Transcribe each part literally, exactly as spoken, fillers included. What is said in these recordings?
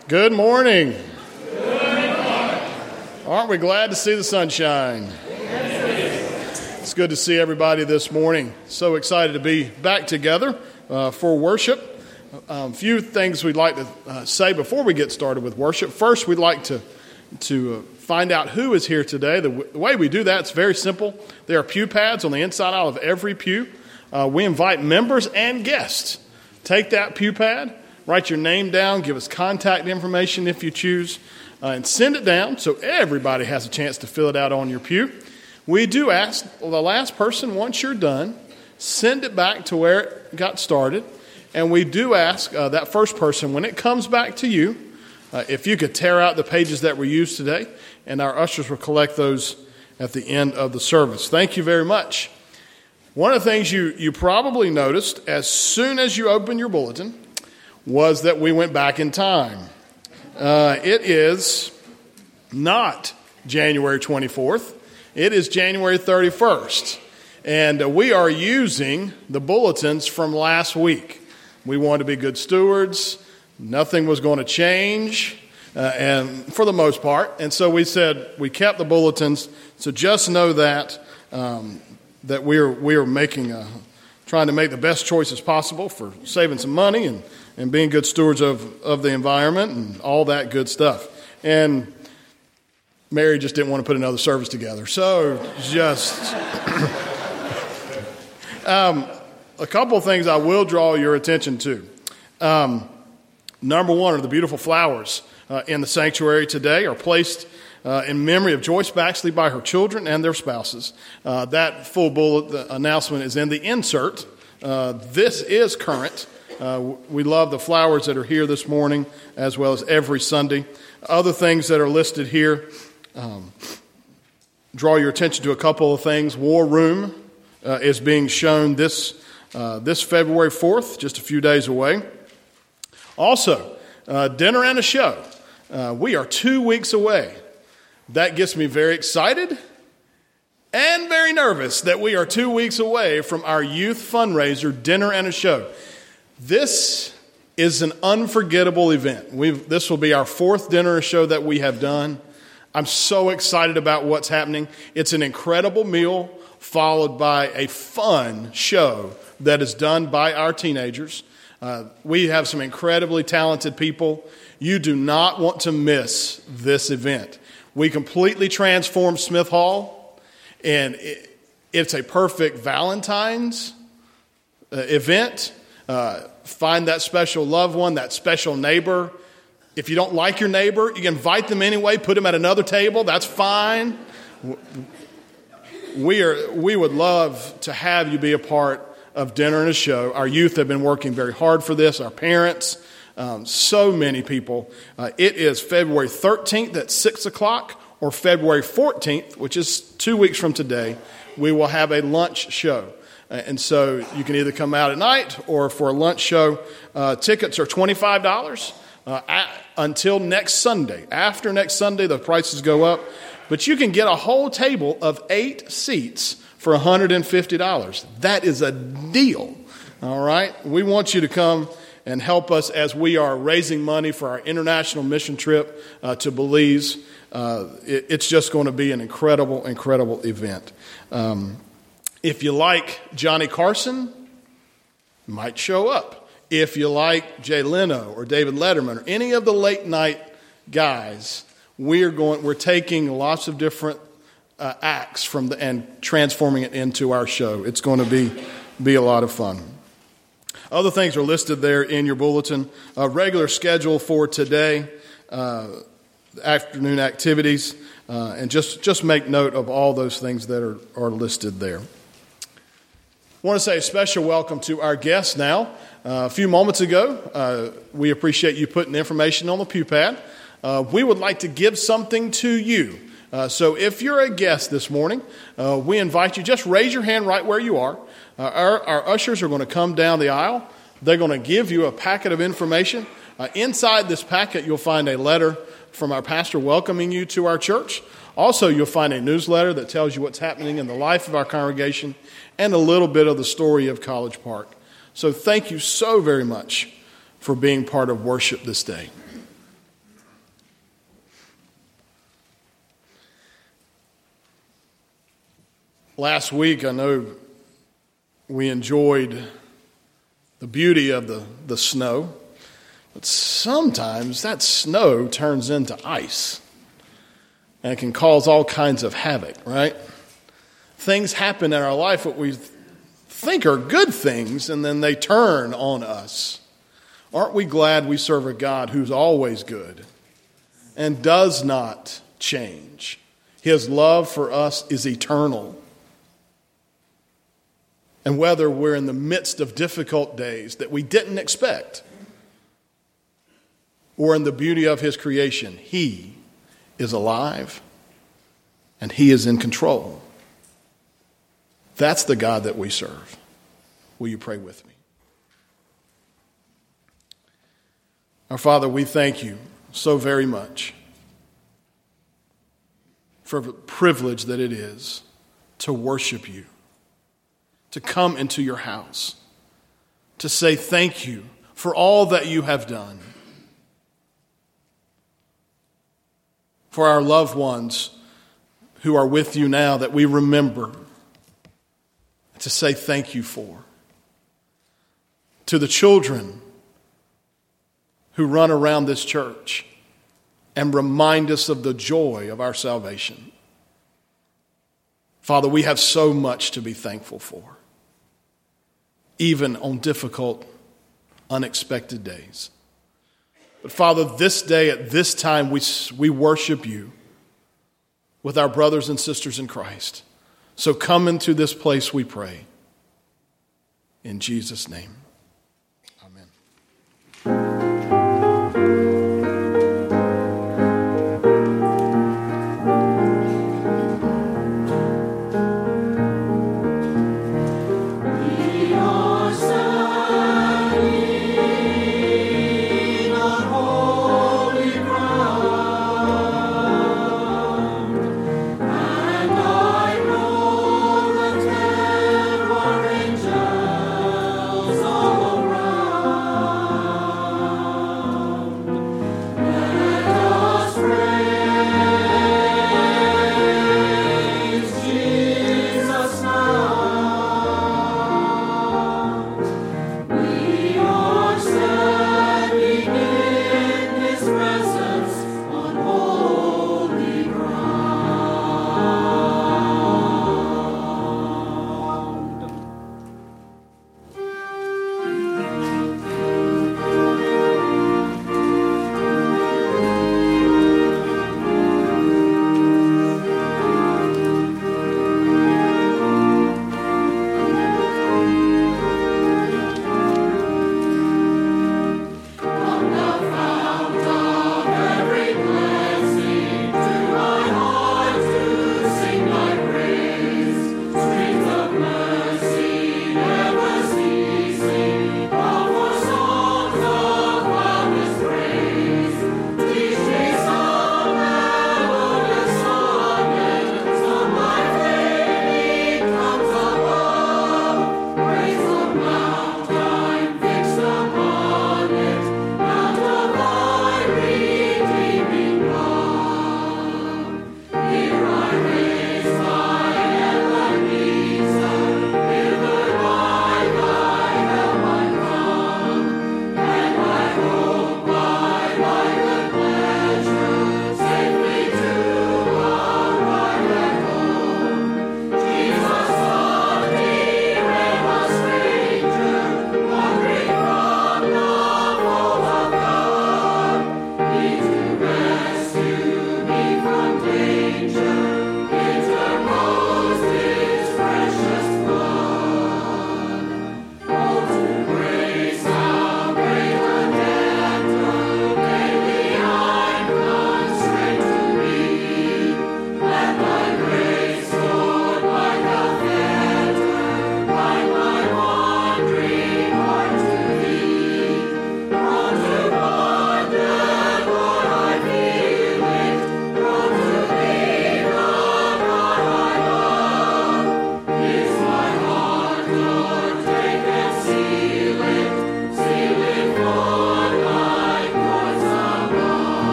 Good morning. Good morning. Aren't we glad to see the sunshine? It's good to see everybody this morning. So excited to be back together uh, for worship. A um, few things we'd like to uh, say before we get started with worship. First, we'd like to to uh, find out who is here today. The, w- the way we do that is very simple. There are pew pads on the inside out of every pew. Uh, we invite members and guests. Take that pew pad, write your name down, give us contact information if you choose, uh, and send it down so everybody has a chance to fill it out on your pew. We do ask the last person, once you're done, send it back to where it got started. And we do ask uh, that first person, when it comes back to you, uh, if you could tear out the pages that were used today, and our ushers will collect those at the end of the service. Thank you very much. One of the things you, you probably noticed as soon as you opened your bulletin was that we went back in time. Uh, it is not January twenty-fourth. It is January thirty-first. And uh, we are using the bulletins from last week. We wanted to be good stewards. Nothing was going to change, uh, and for the most part. And so we said we kept the bulletins. So just know that um, that we are we are making a, trying to make the best choices possible for saving some money and, and being good stewards of, of the environment and all that good stuff. And Mary just didn't want to put another service together. So just um, a couple of things I will draw your attention to. Um, number one are the beautiful flowers uh, in the sanctuary today are placed Uh, in memory of Joyce Baxley by her children and their spouses. Uh, that full bullet the announcement is in the insert. Uh, this is current. Uh, we love the flowers that are here this morning as well as every Sunday. Other things that are listed here, um, draw your attention to a couple of things. War Room uh, is being shown this, uh, this February fourth, just a few days away. Also, uh, dinner and a show. Uh, we are two weeks away. That gets me very excited and very nervous that we are two weeks away from our youth fundraiser, Dinner and a Show. This is an unforgettable event. We've, this will be our fourth dinner and show that we have done. I'm so excited about what's happening. It's an incredible meal followed by a fun show that is done by our teenagers. Uh, we have some incredibly talented people. You do not want to miss this event. We completely transformed Smith Hall, and it, it's a perfect Valentine's uh, event. Uh, find that special loved one, that special neighbor. If you don't like your neighbor, you can invite them anyway, put them at another table. That's fine. We are. We would love to have you be a part of Dinner and a Show. Our youth have been working very hard for this, our parents. Um, so many people. Uh, it is February thirteenth at six o'clock or February fourteenth, which is two weeks from today. We will have a lunch show. Uh, and so you can either come out at night or for a lunch show. Uh, tickets are twenty-five dollars uh, at, until next Sunday. After next Sunday, the prices go up. But you can get a whole table of eight seats for one hundred fifty dollars. That is a deal. All right? We want you to come and help us as we are raising money for our international mission trip uh, to Belize. Uh, it, it's just going to be an incredible, incredible event. Um, if you like Johnny Carson, you might show up. If you like Jay Leno or David Letterman or any of the late night guys, we are going. We're taking lots of different uh, acts from the and transforming it into our show. It's going to be be a lot of fun. Other things are listed there in your bulletin. A regular schedule for today, uh, afternoon activities, uh, and just, just make note of all those things that are, are listed there. I want to say a special welcome to our guests now. Uh, a few moments ago, uh, we appreciate you putting information on the pew pad. Uh, we would like to give something to you. Uh, so if you're a guest this morning, uh, we invite you, just raise your hand right where you are. Uh, our, our ushers are going to come down the aisle. They're going to give you a packet of information. Uh, inside this packet, you'll find a letter from our pastor welcoming you to our church. Also, you'll find a newsletter that tells you what's happening in the life of our congregation and a little bit of the story of College Park. So thank you so very much for being part of worship this day. Last week, I know we enjoyed the beauty of the, the snow, but sometimes that snow turns into ice, and it can cause all kinds of havoc, right? Things happen in our life that we think are good things, and then they turn on us. Aren't we glad we serve a God who's always good and does not change? His love for us is eternal. And whether we're in the midst of difficult days that we didn't expect, or in the beauty of his creation, he is alive and he is in control. That's the God that we serve. Will you pray with me? Our Father, we thank you so very much for the privilege that it is to worship you, to come into your house, to say thank you for all that you have done. For our loved ones who are with you now that we remember, to say thank you for. To the children who run around this church and remind us of the joy of our salvation. Father, we have so much to be thankful for, even on difficult, unexpected days. But Father, this day, at this time, we, we worship you with our brothers and sisters in Christ. So come into this place, we pray. In Jesus' name, amen.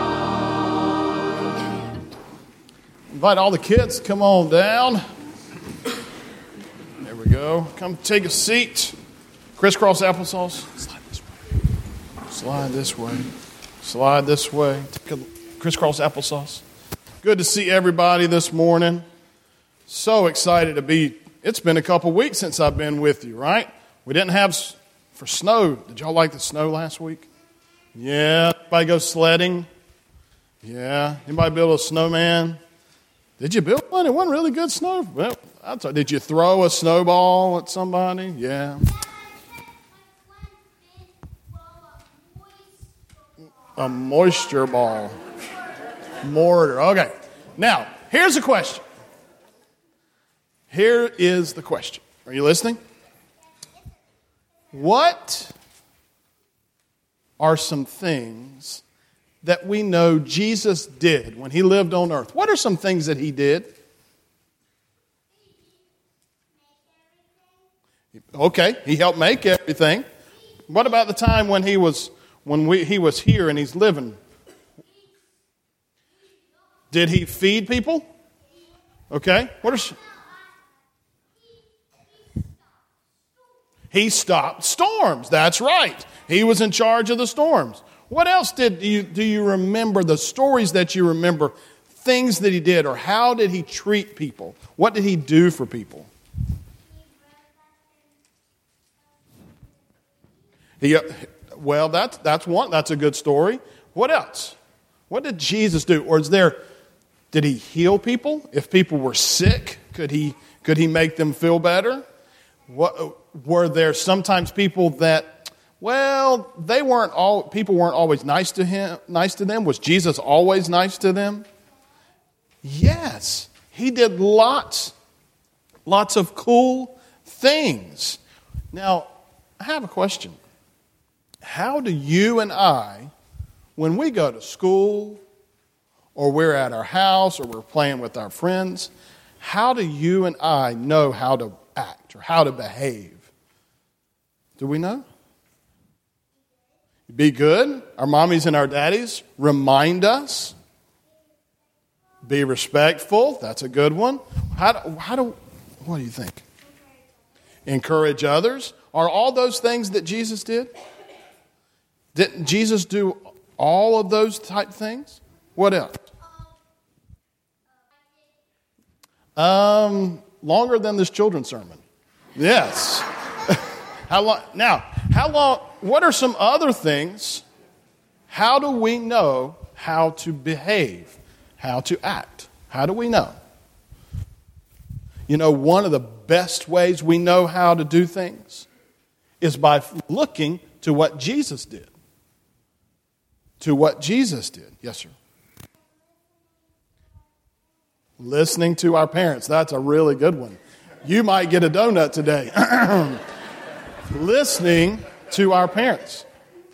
Invite all the kids, come on down. go. Come take a seat. Crisscross applesauce. Slide this way. Slide this way. Slide this way. Take a crisscross applesauce. Good to see everybody this morning. So excited to be. It's been a couple weeks since I've been with you, right? We didn't have for snow. Did y'all like the snow last week? Yeah. Anybody go sledding? Yeah. Anybody build a snowman? Did you build one? It wasn't really good snow. Well, I thought, did you throw a snowball at somebody? Yeah. A moisture ball. Mortar. Okay. Now, here's the question. Here is the question. Are you listening? What are some things that we know Jesus did when he lived on earth? What are some things that he did? Okay, he helped make everything. What about the time when he was when we, he was here and he's living? Did he feed people? Okay, what are some? He stopped storms. That's right. He was in charge of the storms. What else did you do you remember, the stories that you remember, things that he did, or how did he treat people? What did he do for people? He, well, that's, that's one. That's a good story. What else? What did Jesus do? Or is there, did he heal people? If people were sick, could he, could he make them feel better? What, were there sometimes people that, well, they weren't all, people weren't always nice to him, nice to them? Was Jesus always nice to them? Yes. He did lots, lots of cool things. Now, I have a question. How do you and I, when we go to school, or we're at our house, or we're playing with our friends, how do you and I know how to act or how to behave? Do we know? Be good. Our mommies and our daddies remind us. Be respectful. That's a good one. How do, how do, what do you think? Encourage others. Are all those things that Jesus did? Didn't Jesus do all of those type things? What else? Um, longer than this children's sermon. Yes. How long? Now, how long? What are some other things? How do we know how to behave, how to act? How do we know? You know, one of the best ways we know how to do things is by looking to what Jesus did. To what Jesus did. Yes, sir. Listening to our parents. That's a really good one. You might get a donut today. Listening to our parents.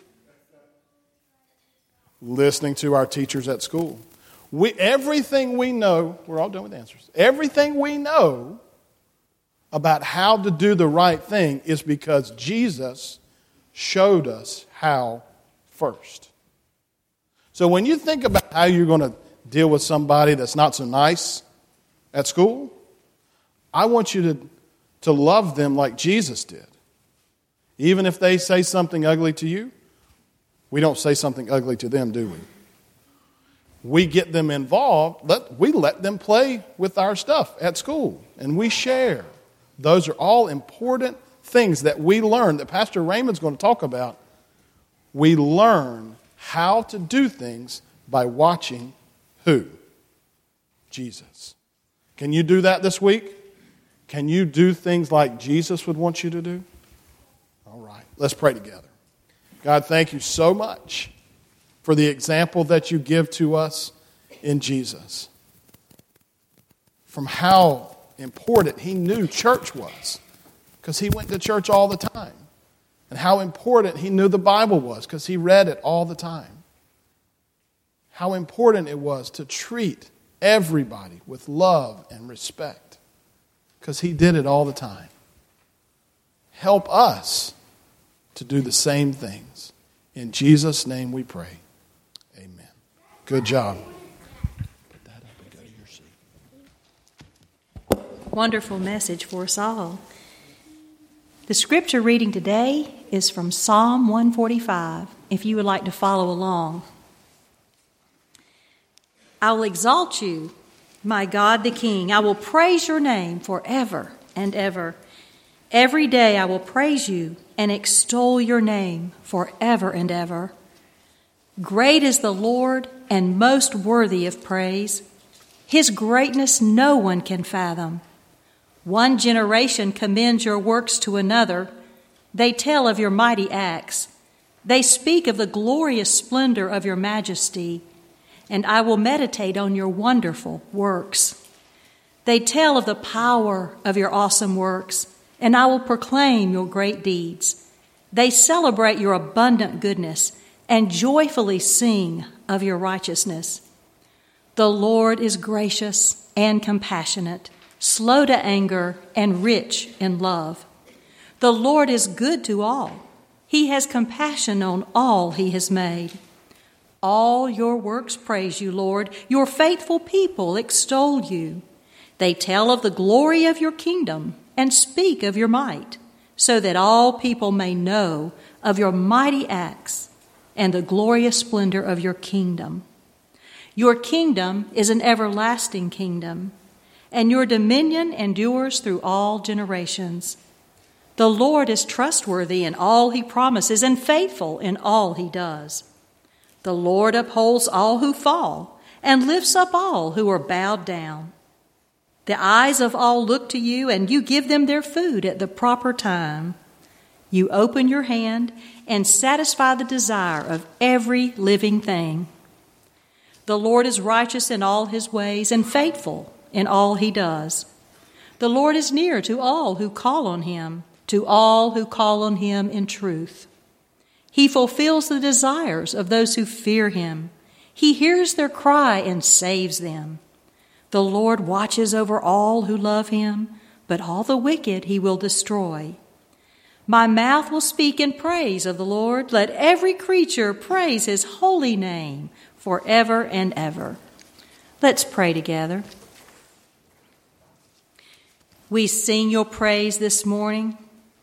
Listening to our teachers at school. We, everything we know, we're all done with answers. Everything we know about how to do the right thing is because Jesus showed us how first. So when you think about how you're going to deal with somebody that's not so nice at school, I want you to, to love them like Jesus did. Even if they say something ugly to you, we don't say something ugly to them, do we? We get them involved. Let, we let them play with our stuff at school, and we share. Those are all important things that we learn, that Pastor Raymond's going to talk about. We learn how to do things by watching who? Jesus. Can you do that this week? Can you do things like Jesus would want you to do? All right, let's pray together. God, thank you so much for the example that you give to us in Jesus. From how important he knew church was, because he went to church all the time. And how important he knew the Bible was, because he read it all the time. How important it was to treat everybody with love and respect, because he did it all the time. Help us to do the same things. In Jesus' name we pray. Amen. Good job. Put that up and go to your seat. Wonderful message for us all. The scripture reading today is from Psalm one forty-five, if you would like to follow along. I will exalt you, my God the King. I will praise your name forever and ever. Every day I will praise you and extol your name forever and ever. Great is the Lord and most worthy of praise. His greatness no one can fathom. One generation commends your works to another. They tell of your mighty acts. They speak of the glorious splendor of your majesty, and I will meditate on your wonderful works. They tell of the power of your awesome works, and I will proclaim your great deeds. They celebrate your abundant goodness and joyfully sing of your righteousness. The Lord is gracious and compassionate, slow to anger and rich in love. The Lord is good to all. He has compassion on all he has made. All your works praise you, Lord. Your faithful people extol you. They tell of the glory of your kingdom and speak of your might, so that all people may know of your mighty acts and the glorious splendor of your kingdom. Your kingdom is an everlasting kingdom, and your dominion endures through all generations. The Lord is trustworthy in all he promises and faithful in all he does. The Lord upholds all who fall and lifts up all who are bowed down. The eyes of all look to you, and you give them their food at the proper time. You open your hand and satisfy the desire of every living thing. The Lord is righteous in all his ways and faithful in all he does. The Lord is near to all who call on him, to all who call on him in truth. He fulfills the desires of those who fear him. He hears their cry and saves them. The Lord watches over all who love him, but all the wicked he will destroy. My mouth will speak in praise of the Lord. Let every creature praise his holy name forever and ever. Let's pray together. We sing your praise this morning.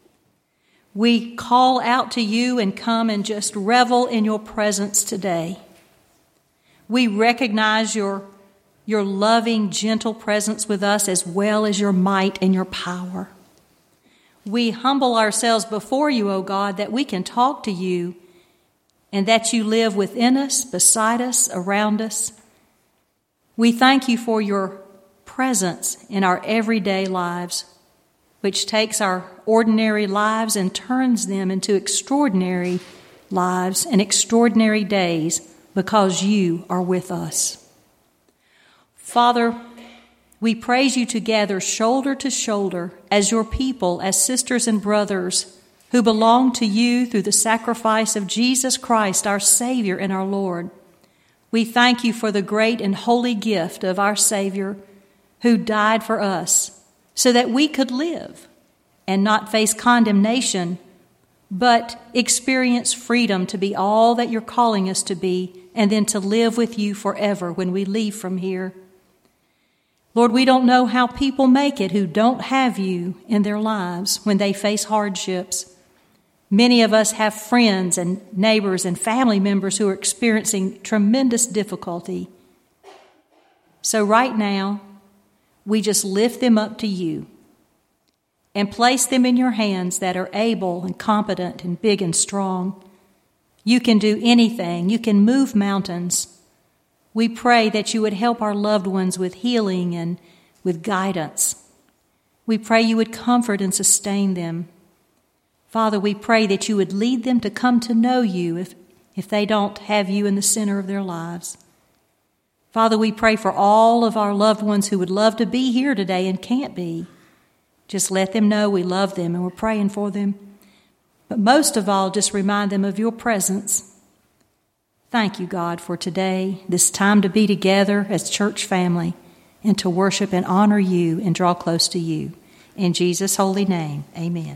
We call out to you and come and just revel in your presence today. We recognize your, your loving, gentle presence with us, as well as your might and your power. We humble ourselves before you, O God, that we can talk to you and that you live within us, beside us, around us. We thank you for your presence in our everyday lives, which takes our ordinary lives and turns them into extraordinary lives and extraordinary days because you are with us. Father, we praise you together, shoulder to shoulder, as your people, as sisters and brothers who belong to you through the sacrifice of Jesus Christ, our Savior and our Lord. We thank you for the great and holy gift of our Savior who died for us so that we could live and not face condemnation, but experience freedom to be all that you're calling us to be, and then to live with you forever when we leave from here. Lord, we don't know how people make it who don't have you in their lives when they face hardships. Many of us have friends and neighbors and family members who are experiencing tremendous difficulty. So right now, we just lift them up to you and place them in your hands that are able and competent and big and strong. You can do anything. You can move mountains. We pray that you would help our loved ones with healing and with guidance. We pray you would comfort and sustain them. Father, we pray that you would lead them to come to know you if, if they don't have you in the center of their lives. Father, we pray for all of our loved ones who would love to be here today and can't be. Just let them know we love them and we're praying for them. But most of all, just remind them of your presence. Thank you, God, for today, this time to be together as church family and to worship and honor you and draw close to you. In Jesus' holy name, amen.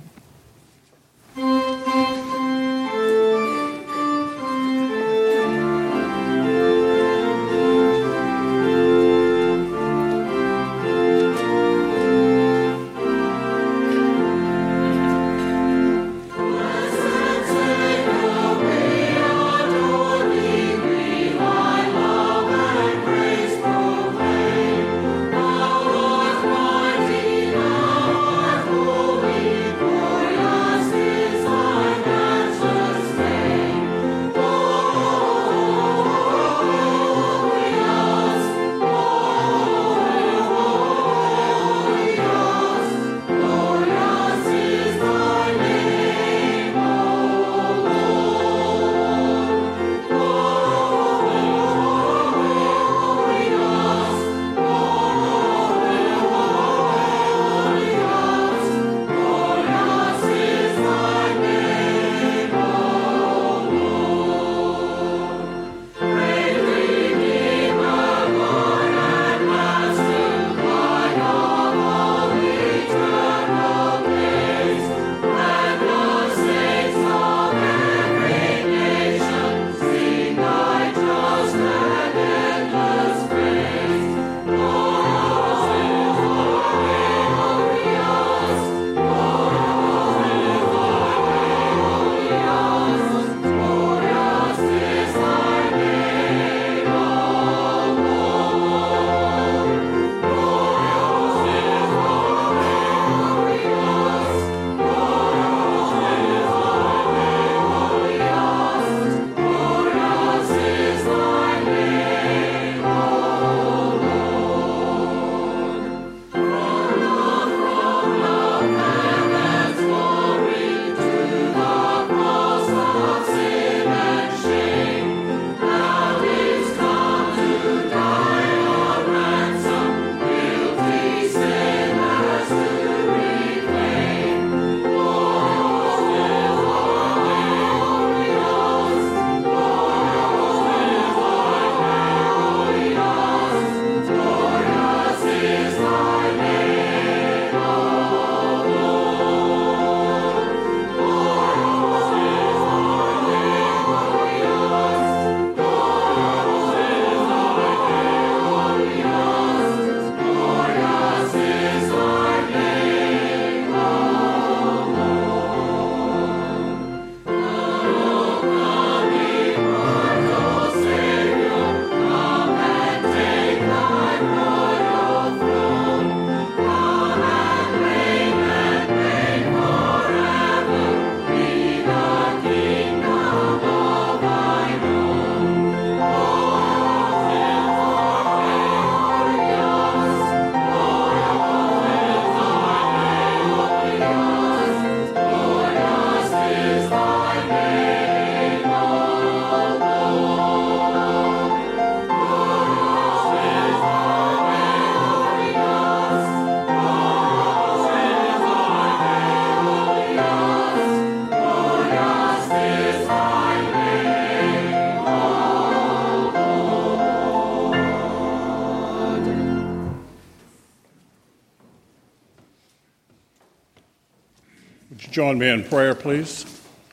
Join me in prayer, please.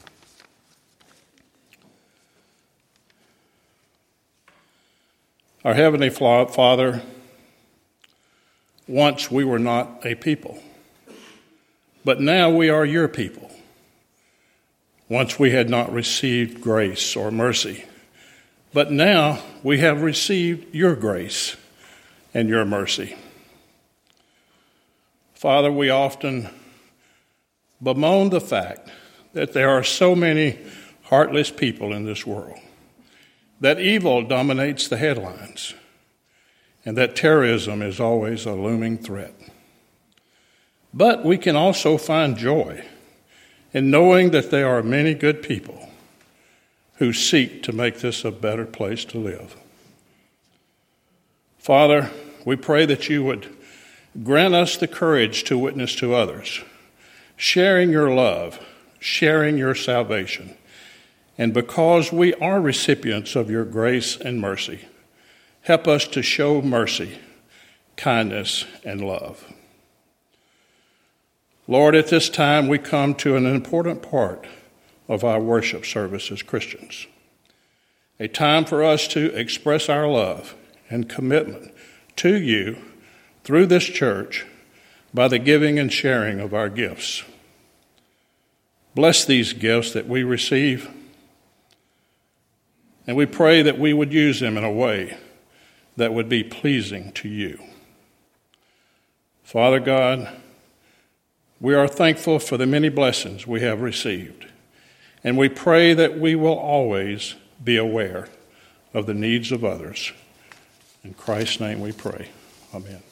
Our Heavenly Father, once we were not a people, but now we are your people. Once we had not received grace or mercy, but now we have received your grace and your mercy. Father, we often bemoan the fact that there are so many heartless people in this world, that evil dominates the headlines, and that terrorism is always a looming threat. But we can also find joy in knowing that there are many good people who seek to make this a better place to live. Father, we pray that you would grant us the courage to witness to others, sharing your love, sharing your salvation. And because we are recipients of your grace and mercy, help us to show mercy, kindness, and love. Lord, at this time we come to an important part of our worship service as Christians, a time for us to express our love and commitment to you through this church by the giving and sharing of our gifts. Bless these gifts that we receive, and we pray that we would use them in a way that would be pleasing to you. Father God, we are thankful for the many blessings we have received, and we pray that we will always be aware of the needs of others. In Christ's name we pray. Amen.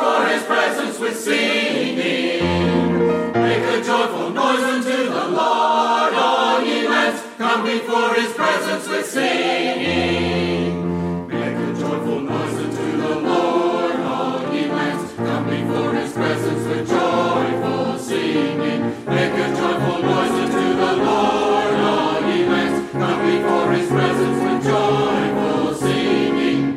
before his presence with singing. Make a joyful noise unto the Lord, all ye lands. Come before his presence with singing. Make a joyful noise unto the Lord, all ye lands. Come before his presence with joyful singing. Make a joyful noise unto the Lord, all ye lands. Come before his presence with joyful singing.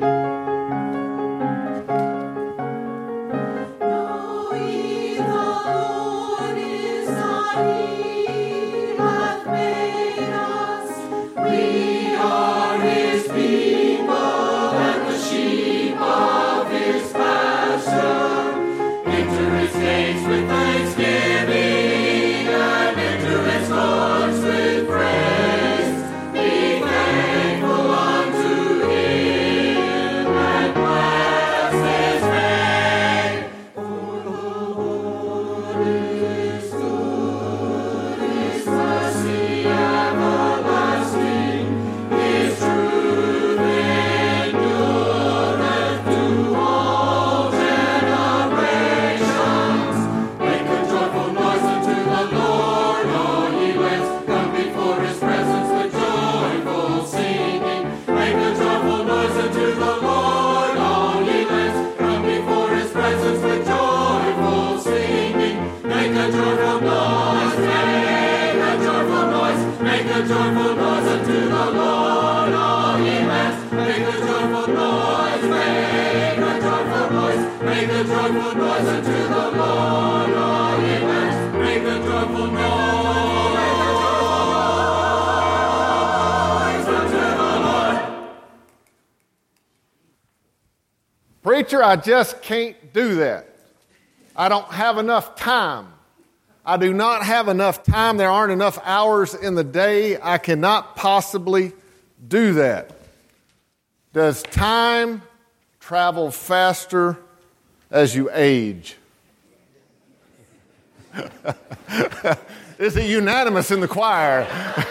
Know ye the Lord is God, he hath made us. We are his people and the sheep of his pasture. Enter his gates with thanksgiving and enter his courts with praise. Be thankful unto him and bless his name. For the Lord is good, his mercy everlasting, his truth endureth to all generations. Make a joyful noise unto the Lord, all ye lands. Come before his presence with joyful singing. Make a joyful noise unto the Lord, all ye lands. Come before his presence with joyful singing. Make a joyful noise, make a joyful noise, make a joyful noise unto the Lord, all ye lands. Make a joyful noise, make a joyful noise, make a joyful noise unto the Lord, all ye lands. Make a joyful noise, make a joyful noise unto the Lord. Preacher, I just can't do that. I don't have enough time. I do not have enough time. There aren't enough hours in the day. I cannot possibly do that. Does time travel faster as you age? Is it unanimous in the choir?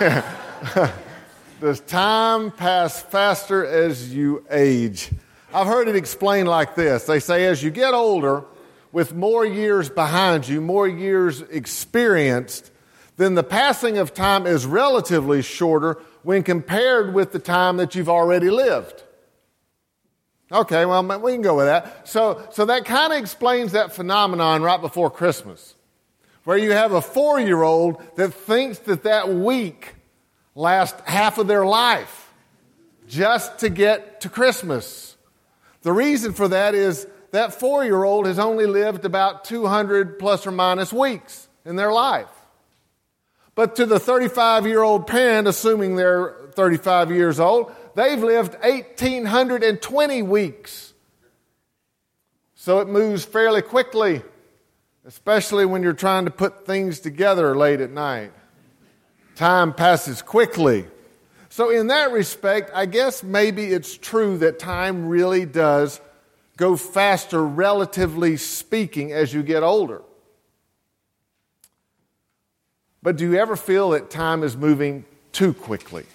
Does time pass faster as you age? I've heard it explained like this. They say as you get older, with more years behind you, more years experienced, then the passing of time is relatively shorter when compared with the time that you've already lived. Okay, well, we can go with that. So, so that kind of explains that phenomenon right before Christmas, where you have a four-year-old that thinks that that week lasts half of their life just to get to Christmas. The reason for that is that four-year-old has only lived about two hundred plus or minus weeks in their life. But to the thirty-five-year-old parent, assuming they're thirty-five years old, they've lived one thousand eight hundred twenty weeks. So it moves fairly quickly, especially when you're trying to put things together late at night. Time passes quickly. So in that respect, I guess maybe it's true that time really does go faster, relatively speaking, as you get older. But do you ever feel that time is moving too quickly?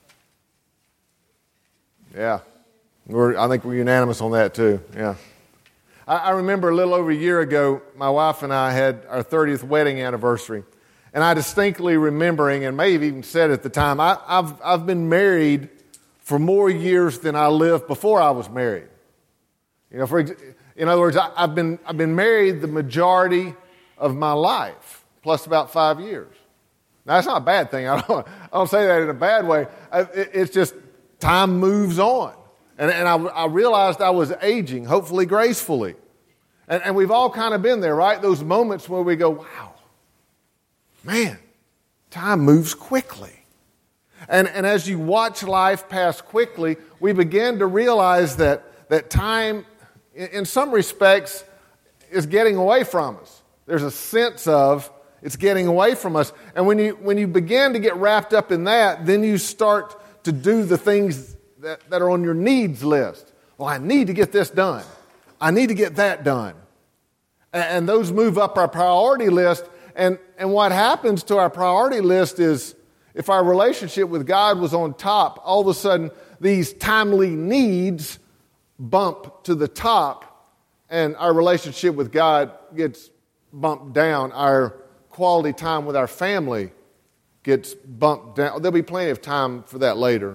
Yeah. We're, I think we're unanimous on that too. Yeah. I, I remember a little over a year ago, my wife and I had our thirtieth wedding anniversary. And I distinctly remembering, and may have even said at the time, I, I've, I've been married for more years than I lived before I was married. You know, for in other words, I, I've been I've been married the majority of my life, plus about five years. Now, that's not a bad thing. I don't I don't say that in a bad way. I, it, it's just time moves on, and and I, I realized I was aging, hopefully gracefully, and and we've all kind of been there, right? Those moments where we go, wow, man, time moves quickly, and and as you watch life pass quickly, we begin to realize that that time, in some respects, is getting away from us. There's a sense of it's getting away from us. And when you when you begin to get wrapped up in that, then you start to do the things that, that are on your needs list. Well, I need to get this done. I need to get that done. And, and those move up our priority list. And, and what happens to our priority list is if our relationship with God was on top, all of a sudden these timely needs bump to the top, and our relationship with God gets bumped down, our quality time with our family gets bumped down. There'll be plenty of time for that later.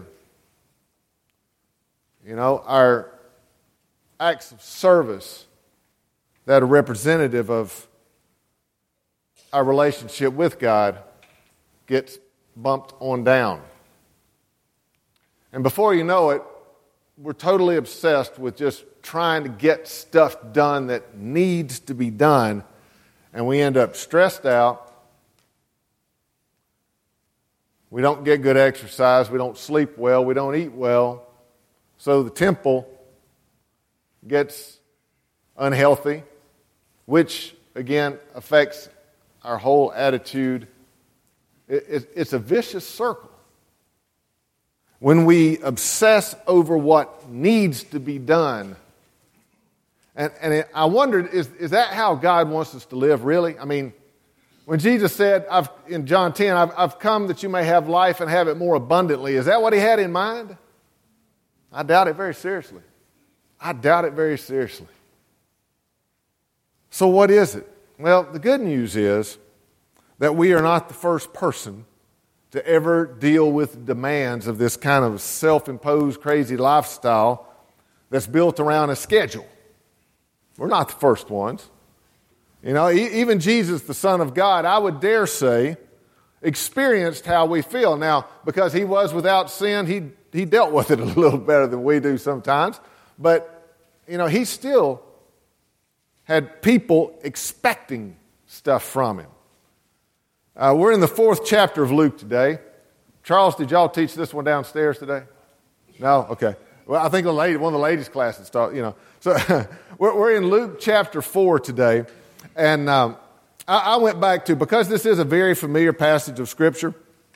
You know, our acts of service that are representative of our relationship with God gets bumped on down. And before you know it, we're totally obsessed with just trying to get stuff done that needs to be done, and we end up stressed out. We don't get good exercise, we don't sleep well, we don't eat well, so the temple gets unhealthy, which again affects our whole attitude. It's a vicious circle. When we obsess over what needs to be done, and, and it, I wondered, is, is that how God wants us to live, really? I mean, when Jesus said I've, in John ten, I've, I've come that you may have life and have it more abundantly, is that what he had in mind? I doubt it very seriously. I doubt it very seriously. So what is it? Well, the good news is that we are not the first person to ever deal with demands of this kind of self-imposed crazy lifestyle that's built around a schedule. We're not the first ones. You know, even Jesus, the Son of God, I would dare say, experienced how we feel. Now, because he was without sin, he, he dealt with it a little better than we do sometimes. But, you know, he still had people expecting stuff from him. Uh, we're in the fourth chapter of Luke today. Charles, did y'all teach this one downstairs today? No? Okay. Well, I think the lady, one of the ladies' classes taught, you know. So we're, we're in Luke chapter four today. And um, I, I went back to, because this is a very familiar passage of Scripture,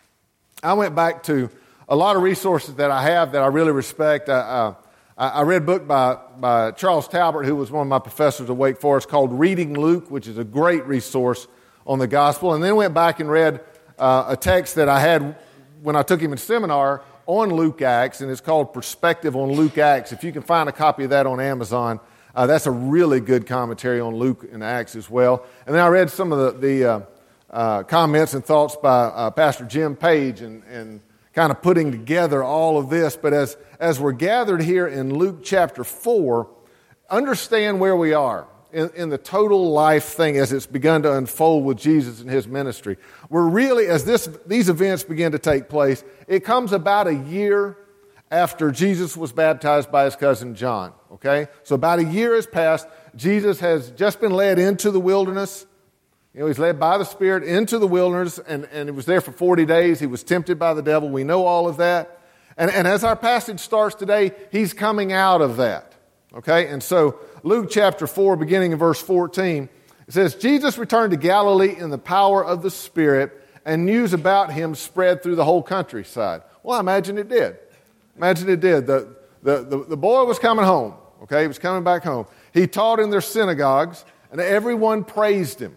I went back to a lot of resources that I have that I really respect. I, uh, I read a book by, by Charles Talbert, who was one of my professors at Wake Forest, called Reading Luke, which is a great resource on the gospel, and then went back and read uh, a text that I had when I took him in seminar on Luke Acts, and it's called Perspective on Luke Acts. If you can find a copy of that on Amazon, uh, that's a really good commentary on Luke and Acts as well. And then I read some of the, the uh, uh, comments and thoughts by uh, Pastor Jim Page, and, and kind of putting together all of this. But as, as we're gathered here in Luke chapter four, understand where we are In, in the total life thing as it's begun to unfold with Jesus and his ministry. We're really, as this these events begin to take place, it comes about a year after Jesus was baptized by his cousin John, okay? So about a year has passed. Jesus has just been led into the wilderness. You know, he's led by the Spirit into the wilderness, and, and he was there for forty days. He was tempted by the devil. We know all of that. And, and as our passage starts today, he's coming out of that, okay? And so Luke chapter four, beginning in verse fourteen, it says, Jesus returned to Galilee in the power of the Spirit, and news about him spread through the whole countryside. Well, I imagine it did. Imagine it did. The, the, the, the boy was coming home, okay? He was coming back home. He taught in their synagogues, and everyone praised him.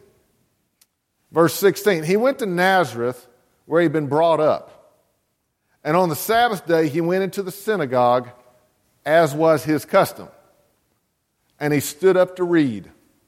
Verse sixteen, he went to Nazareth, where he'd been brought up. And on the Sabbath day, he went into the synagogue, as was his custom. And he stood up to read.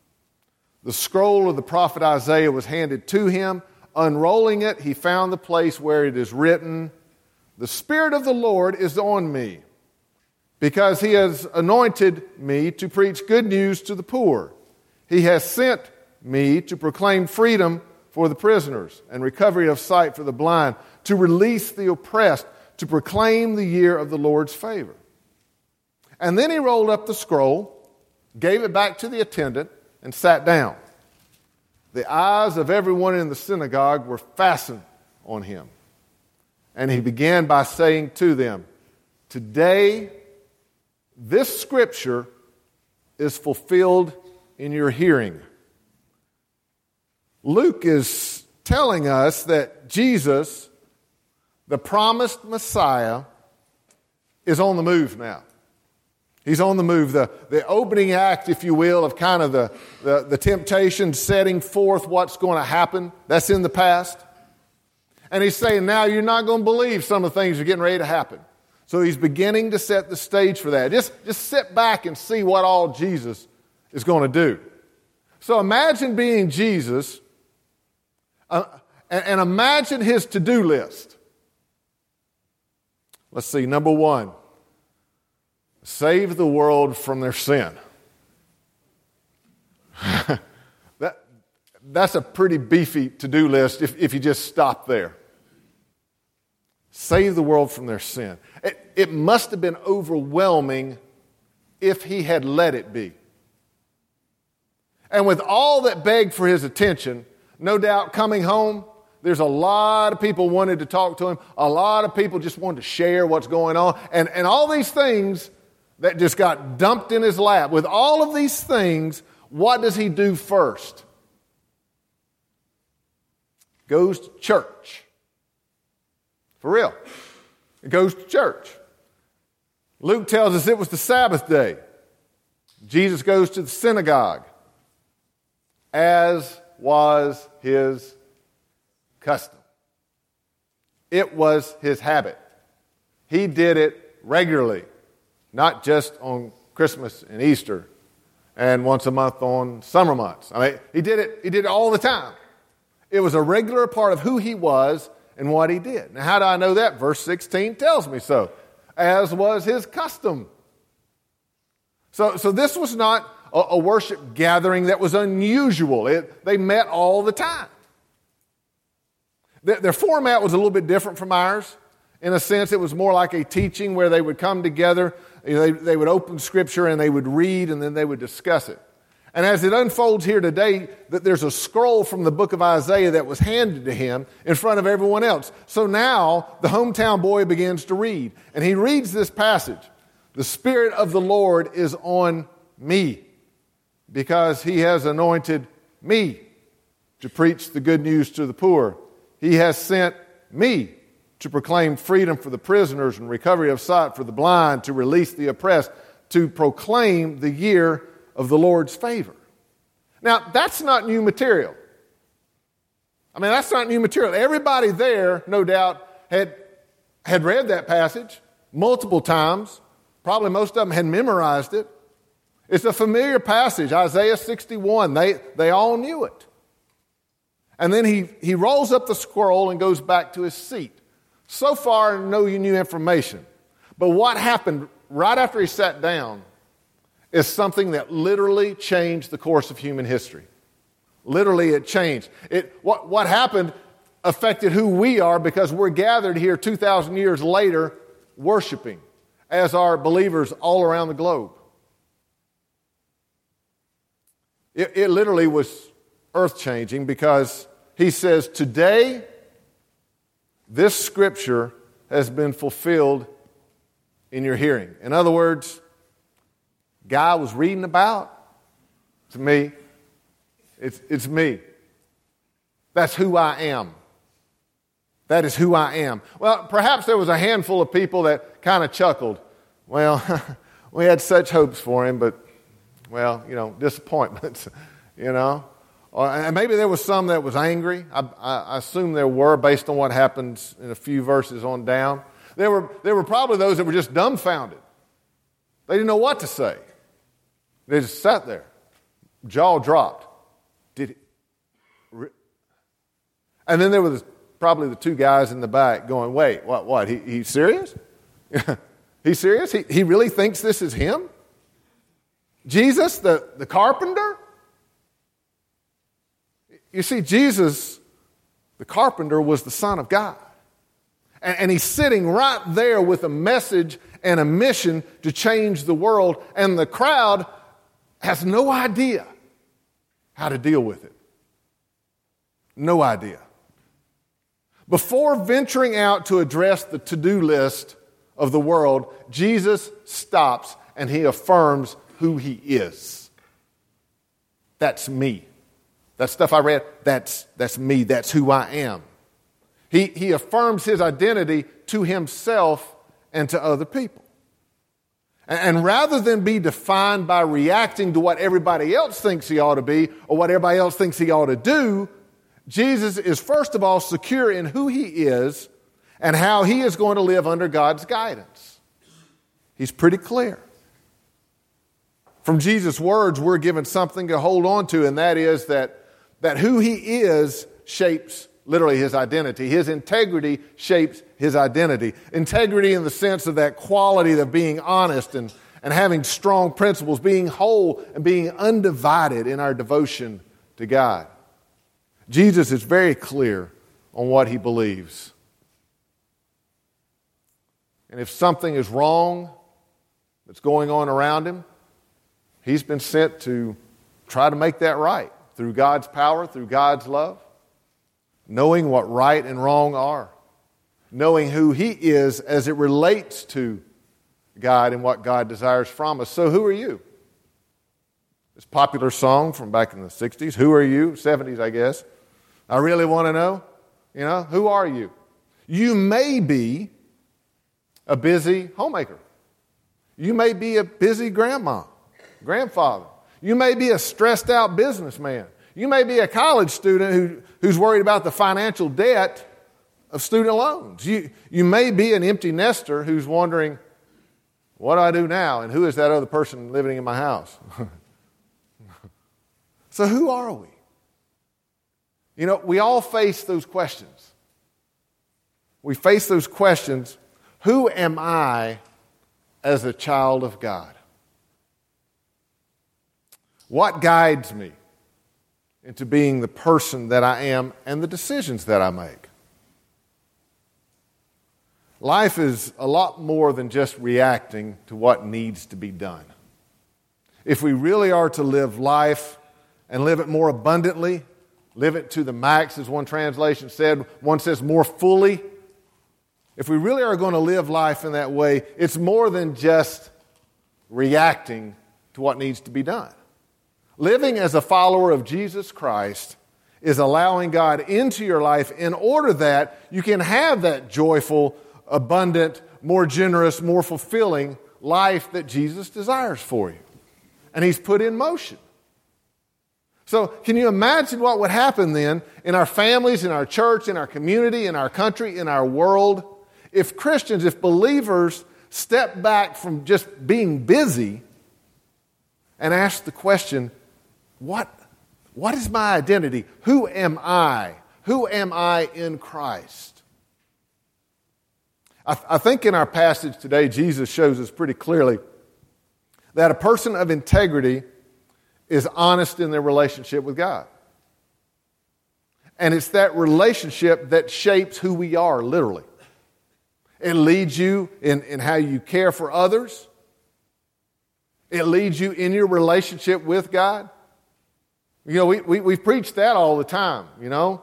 The scroll of the prophet Isaiah was handed to him. Unrolling it, he found the place where it is written, "The Spirit of the Lord is on me, because he has anointed me to preach good news to the poor. He has sent me to proclaim freedom for the prisoners and recovery of sight for the blind, to release the oppressed, to proclaim the year of the Lord's favor." And then he rolled up the scroll, gave it back to the attendant, and sat down. The eyes of everyone in the synagogue were fastened on him. And he began by saying to them, "Today, this scripture is fulfilled in your hearing." Luke is telling us that Jesus, the promised Messiah, is on the move now. He's on the move. The, the opening act, if you will, of kind of the, the, the temptation, setting forth what's going to happen, that's in the past. And he's saying, now you're not going to believe some of the things are getting ready to happen. So he's beginning to set the stage for that. Just, just sit back and see what all Jesus is going to do. So imagine being Jesus uh, and, and imagine his to-do list. Let's see, number one, save the world from their sin. that, that's a pretty beefy to-do list if, if you just stop there. Save the world from their sin. It, it must have been overwhelming if he had let it be. And with all that begged for his attention, no doubt coming home, there's a lot of people wanted to talk to him. A lot of people just wanted to share what's going on. And, and all these things that just got dumped in his lap. With all of these things, what does he do first? Goes to church. For real. He goes to church. Luke tells us it was the Sabbath day. Jesus goes to the synagogue, as was his custom. It was his habit. He did it regularly, not just on Christmas and Easter and once a month on summer months. I mean, he did it, he did it all the time. It was a regular part of who he was and what he did. Now, how do I know that? Verse sixteen tells me so. As was his custom. So, so this was not a, a worship gathering that was unusual. It, they met all the time. Their, their format was a little bit different from ours. In a sense, it was more like a teaching where they would come together, you know, they, they would open Scripture and they would read and then they would discuss it. And as it unfolds here today, that there's a scroll from the book of Isaiah that was handed to him in front of everyone else. So now the hometown boy begins to read. And he reads this passage. The Spirit of the Lord is on me because he has anointed me to preach the good news to the poor. He has sent me to proclaim freedom for the prisoners and recovery of sight for the blind, to release the oppressed, to proclaim the year of the Lord's favor. Now, that's not new material. I mean, that's not new material. Everybody there, no doubt, had, had read that passage multiple times. Probably most of them had memorized it. It's a familiar passage, Isaiah sixty-one. They, they all knew it. And then he, he rolls up the scroll and goes back to his seat. So far, no new information. But what happened right after he sat down is something that literally changed the course of human history. Literally, it changed. It, what, what happened affected who we are because we're gathered here two thousand years later worshiping as are believers all around the globe. It, it literally was earth-changing because he says, today, this scripture has been fulfilled in your hearing. In other words, guy was reading about, it's me. It's, it's me. That's who I am. That is who I am. Well, perhaps there was a handful of people that kind of chuckled. Well, we had such hopes for him, but, well, you know, disappointments, you know. Or, and maybe there was some that was angry. I, I, I assume there were based on what happens in a few verses on down. There were, there were probably those that were just dumbfounded. They didn't know what to say. They just sat there, jaw dropped. Did it? Re-? And then there was probably the two guys in the back going, wait, what, what, he, he's serious? He's serious? He, he really thinks this is him? Jesus, the, the carpenter? You see, Jesus, the carpenter, was the Son of God. And, and he's sitting right there with a message and a mission to change the world, and the crowd has no idea how to deal with it. No idea. Before venturing out to address the to-do list of the world, Jesus stops and he affirms who he is. That's me. That stuff I read, that's, that's me. That's who I am. He, he affirms his identity to himself and to other people. And, and rather than be defined by reacting to what everybody else thinks he ought to be or what everybody else thinks he ought to do, Jesus is first of all secure in who he is and how he is going to live under God's guidance. He's pretty clear. From Jesus' words, we're given something to hold on to, and that is that, that who he is shapes literally his identity. His integrity shapes his identity. Integrity in the sense of that quality of being honest and, and having strong principles, being whole and being undivided in our devotion to God. Jesus is very clear on what he believes. And if something is wrong that's going on around him, he's been sent to try to make that right through God's power, through God's love, knowing what right and wrong are, knowing who he is as it relates to God and what God desires from us. So who are you? This popular song from back in the sixties, who are you? seventies, I guess. I really want to know, you know, who are you? You may be a busy homemaker. You may be a busy grandma, grandfather. You may be a stressed out businessman. You may be a college student who, who's worried about the financial debt of student loans. You, you may be an empty nester who's wondering, what do I do now? And who is that other person living in my house? So who are we? You know, we all face those questions. We face those questions. Who am I as a child of God? What guides me into being the person that I am and the decisions that I make? Life is a lot more than just reacting to what needs to be done. If we really are to live life and live it more abundantly, live it to the max, as one translation said, one says more fully. If we really are going to live life in that way, it's more than just reacting to what needs to be done. Living as a follower of Jesus Christ is allowing God into your life in order that you can have that joyful, abundant, more generous, more fulfilling life that Jesus desires for you. And he's put in motion. So can you imagine what would happen then in our families, in our church, in our community, in our country, in our world, if Christians, if believers step back from just being busy and ask the question, what, what is my identity? Who am I? Who am I in Christ? I, I think in our passage today, Jesus shows us pretty clearly that a person of integrity is honest in their relationship with God. And it's that relationship that shapes who we are, literally. It leads you in, in how you care for others. It leads you in your relationship with God. You know, we, we, we preach that all the time, you know.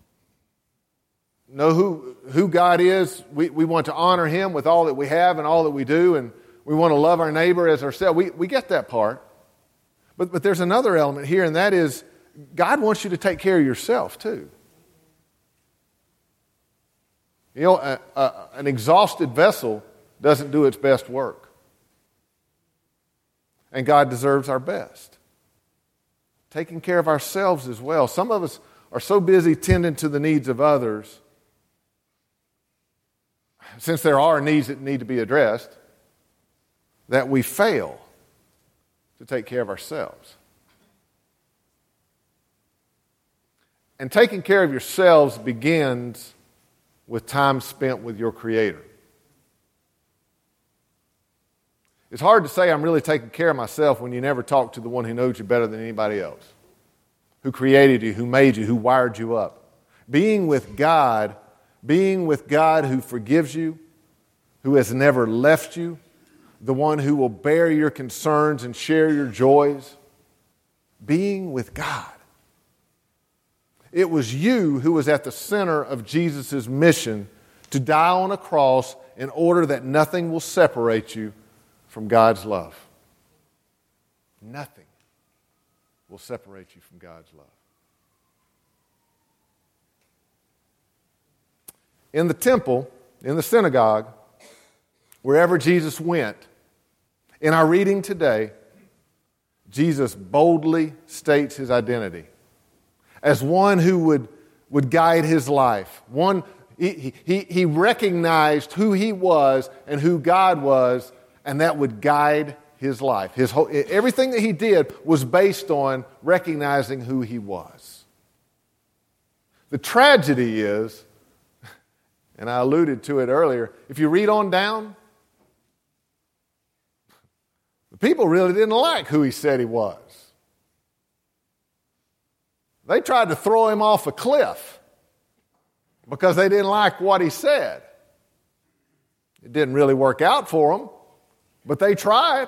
Know who, who God is. We, we want to honor Him with all that we have and all that we do, and we want to love our neighbor as ourselves. We, we get that part. But, but there's another element here, and that is God wants you to take care of yourself too. You know, a, a, an exhausted vessel doesn't do its best work. And God deserves our best. Taking care of ourselves as well. Some of us are so busy tending to the needs of others, since there are needs that need to be addressed, that we fail to take care of ourselves. And taking care of yourselves begins with time spent with your Creator. It's hard to say I'm really taking care of myself when you never talk to the one who knows you better than anybody else, who created you, who made you, who wired you up. Being with God, being with God who forgives you, who has never left you, the one who will bear your concerns and share your joys. Being with God. It was you who was at the center of Jesus' mission to die on a cross in order that nothing will separate you from God's love. Nothing will separate you from God's love. In the temple, in the synagogue, wherever Jesus went, in our reading today, Jesus boldly states his identity as one who would, would guide his life. One, he, he, he recognized who he was and who God was, and that would guide his life. His whole, everything that he did was based on recognizing who he was. The tragedy is, and I alluded to it earlier, if you read on down, the people really didn't like who he said he was. They tried to throw him off a cliff because they didn't like what he said. It didn't really work out for them, but they tried.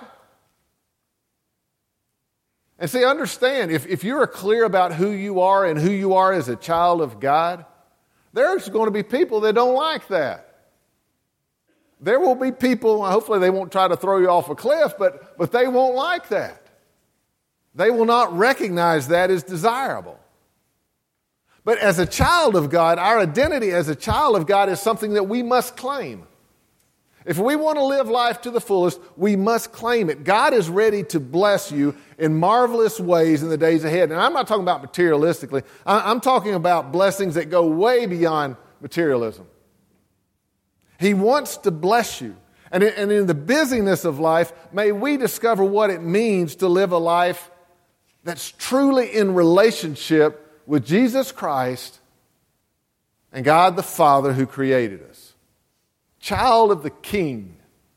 And see, understand, if, if you're clear about who you are and who you are as a child of God, there's going to be people that don't like that. There will be people, hopefully they won't try to throw you off a cliff, but, but they won't like that. They will not recognize that as desirable. But as a child of God, our identity as a child of God is something that we must claim. If we want to live life to the fullest, we must claim it. God is ready to bless you in marvelous ways in the days ahead. And I'm not talking about materialistically. I'm talking about blessings that go way beyond materialism. He wants to bless you. And in the busyness of life, may we discover what it means to live a life that's truly in relationship with Jesus Christ and God the Father who created us. Child of the King.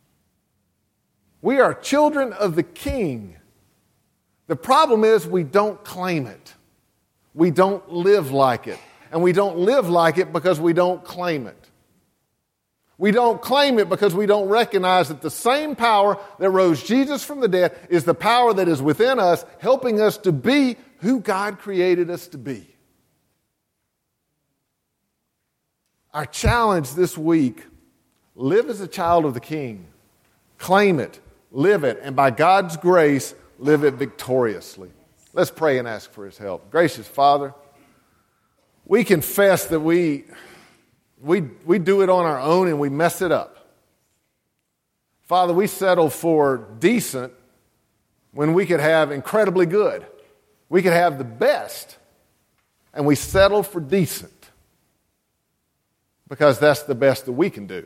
We are children of the King. The problem is we don't claim it. We don't live like it. And we don't live like it because we don't claim it. We don't claim it because we don't recognize that the same power that rose Jesus from the dead is the power that is within us, helping us to be who God created us to be. Our challenge this week, live as a child of the King. Claim it, live it, and by God's grace, live it victoriously. Let's pray and ask for His help. Gracious Father, we confess that we, we, we do it on our own and we mess it up. Father, we settle for decent when we could have incredibly good. We could have the best, and we settle for decent because that's the best that we can do.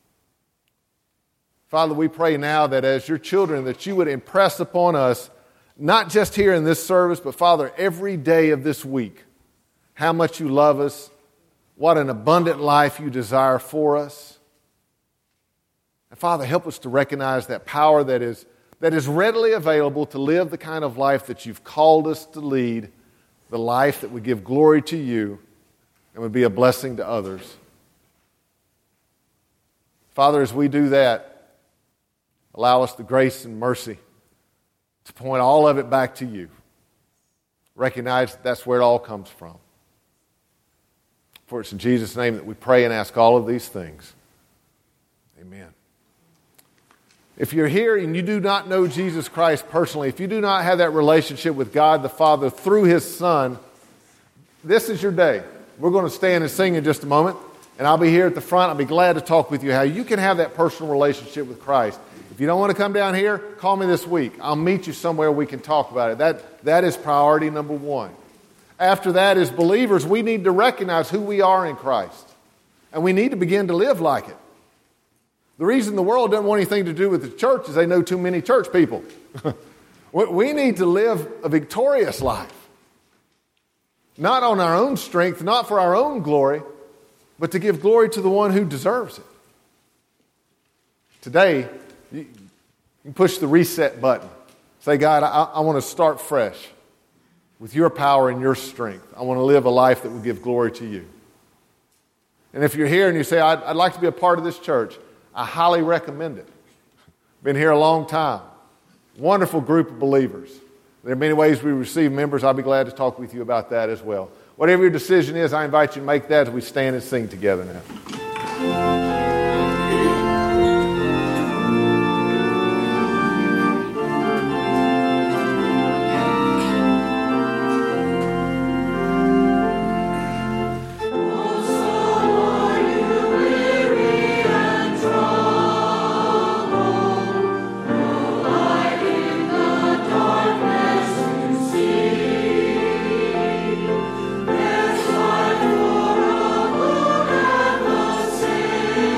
Father, we pray now that as your children, that you would impress upon us, not just here in this service, but Father, every day of this week, how much you love us, what an abundant life you desire for us. And Father, help us to recognize that power that is, that is readily available to live the kind of life that you've called us to lead, the life that would give glory to you and would be a blessing to others. Father, as we do that, allow us the grace and mercy to point all of it back to you. Recognize that that's where it all comes from. For it's in Jesus' name that we pray and ask all of these things. Amen. If you're here and you do not know Jesus Christ personally, if you do not have that relationship with God the Father through His Son, this is your day. We're going to stand and sing in just a moment, and I'll be here at the front. I'll be glad to talk with you how you can have that personal relationship with Christ. If you don't want to come down here, call me this week. I'll meet you somewhere we can talk about it. That, that is priority number one. After that, as believers, we need to recognize who we are in Christ. And we need to begin to live like it. The reason the world doesn't want anything to do with the church is they know too many church people. We need to live a victorious life. Not on our own strength, not for our own glory, but to give glory to the one who deserves it. Today, you can push the reset button. Say, God, I, I want to start fresh with your power and your strength. I want to live a life that will give glory to you. And if you're here and you say, I'd, I'd like to be a part of this church, I highly recommend it. Been here a long time. Wonderful group of believers. There are many ways we receive members. I'll be glad to talk with you about that as well. Whatever your decision is, I invite you to make that as we stand and sing together now. There's life for all who ever sing.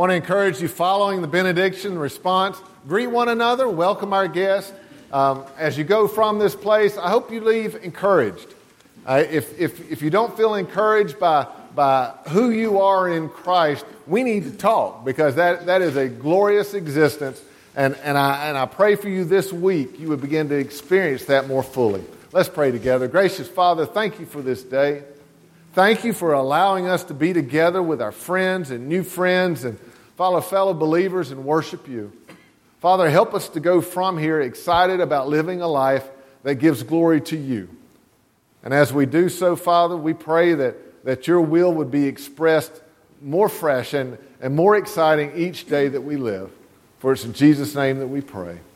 want to encourage you following the benediction response. Greet one another, welcome our guests. Um, as you go from this place, I hope you leave encouraged. Uh, if, if, if you don't feel encouraged by, by who you are in Christ, we need to talk, because that, that is a glorious existence. And, and, I, and I pray for you this week you would begin to experience that more fully. Let's pray together. Gracious Father, thank you for this day. Thank you for allowing us to be together with our friends and new friends and follow fellow believers and worship you. Father, help us to go from here excited about living a life that gives glory to you. And as we do so, Father, we pray that, that your will would be expressed more fresh and, and more exciting each day that we live. For it's in Jesus' name that we pray.